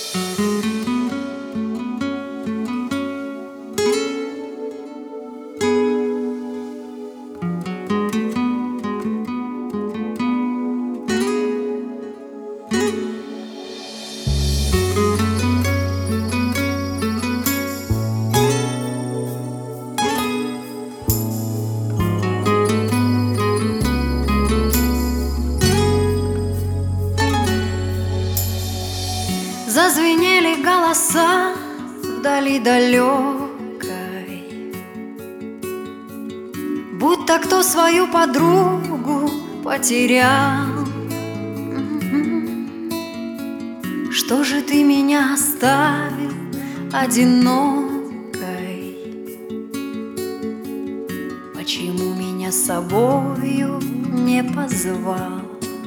Зазвенели голоса вдали далекой, будто кто свою подругу потерял. Что же ты меня оставил одинокой? Почему меня с собою не позвал?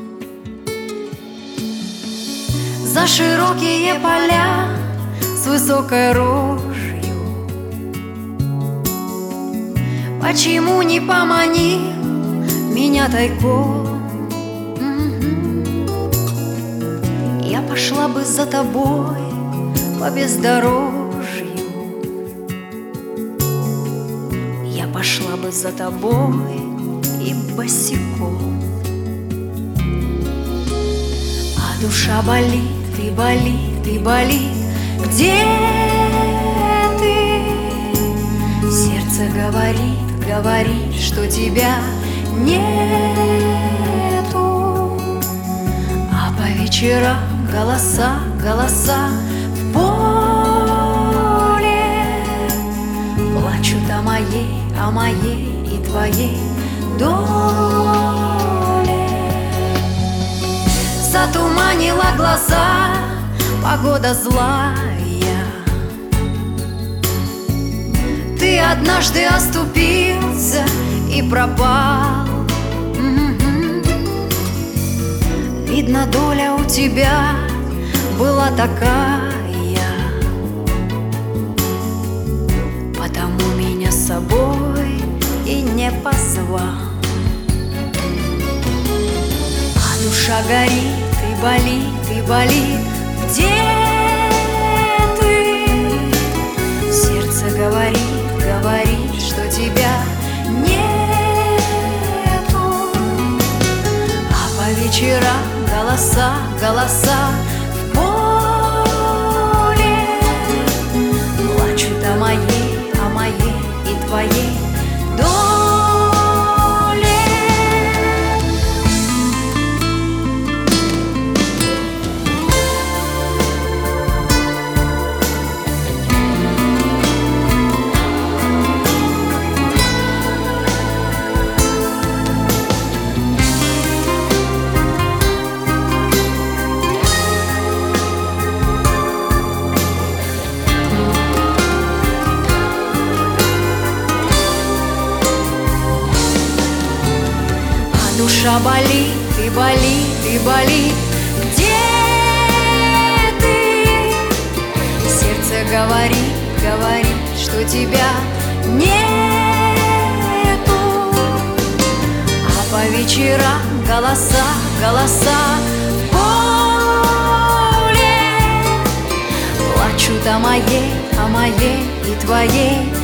За широкие поля с высокой рожью почему не поманил меня тайком? Я пошла бы за тобой по бездорожью, я пошла бы за тобой и босиком. А душа болит и болит, и болит. Где ты? Сердце говорит, говорит, что тебя нету. А по вечерам голоса, голоса в поле плачут о моей и твоей доле. Затуманила глаза погода злая. Ты однажды оступился и пропал. Видно, доля у тебя была такая, потому меня с собой и не позвал. А душа горит и болит, и болит. Где ты? Сердце говорит, говорит, что тебя нету. А по вечерам голоса, голоса в поле плачут о моей и твоей доле. Душа болит и болит и болит. Где ты? Сердце говорит, говорит, что тебя нету. А по вечерам голоса, голоса в поле плачут о моей и твоей